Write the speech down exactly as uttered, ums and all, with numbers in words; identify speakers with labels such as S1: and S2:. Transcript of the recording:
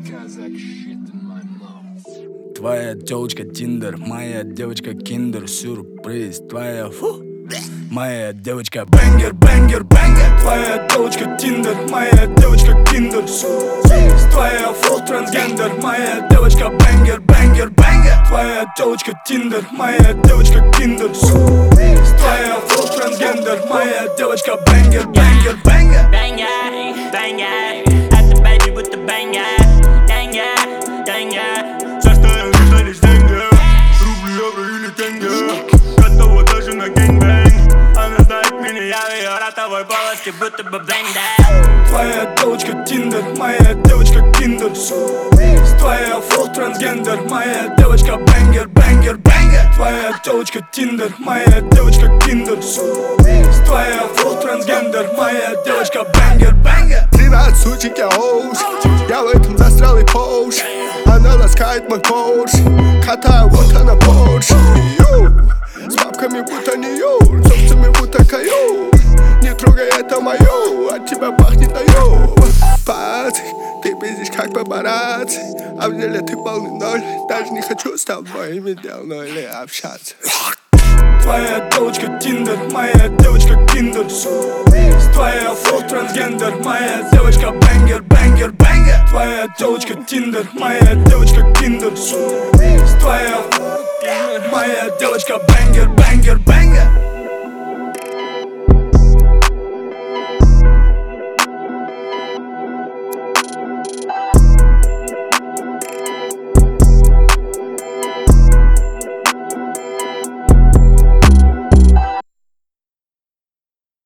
S1: Твоя девочка Тиндер, моя девочка Киндер, сюрприз. Твоя фу, моя девочка бэнгер, бэнгер, бэнгер. Твоя девочка Тиндер, моя девочка Киндер, сюрприз. Твоя фу, трансгендер, моя девочка бэнгер, бэнгер, бэнгер. Твоя девочка Тиндер, моя девочка Киндер, сюрприз. Твоя фу, трансгендер, моя девочка бэнгер, бэнгер, бэнгер.
S2: Бэнгер, бэнгер, это бэйби будто бэнгер. Бэнгер, бэнгер. Все, что я вижу, лишь деньги. Рубли, евро или тенге. Готова даже на гэнг-бэнг. Она знает меня, я в ее ротовой полости, будто бы блендер.
S1: Твоя девочка Тиндер, моя девочка Киндер, сюрприз. Твоя фул трансгендер, моя девочка бэнгер, бэнгер, бэнгер. Твоя девочка Тиндер, моя девочка Киндер, сюрприз. Твоя фул трансгендер, моя девочка бэнгер, бэнгер.
S3: Привет, сучек, я оуш. Я в этом застрял и поуш. Она ласкает мой порш. Катаю, вот она порш. С бабками будто не юр, с овцами будто каюр. Не трогай, это моё, от тебя пахнет наёб. Пац, ты пиздишь как папарацци, а в деле ты полный ноль. Даже не хочу с тобой иметь дело или общаться.
S1: Твоя девочка Тиндер, моя девочка Киндер, сюрприз. Твоя фул трансгендер, моя девочка бэнгер, бэнгер, бэнгер. Твоя девочка Тиндер, моя девочка Киндер, сюрприз. Твоя фул, моя девочка бэнгер, бэнгер,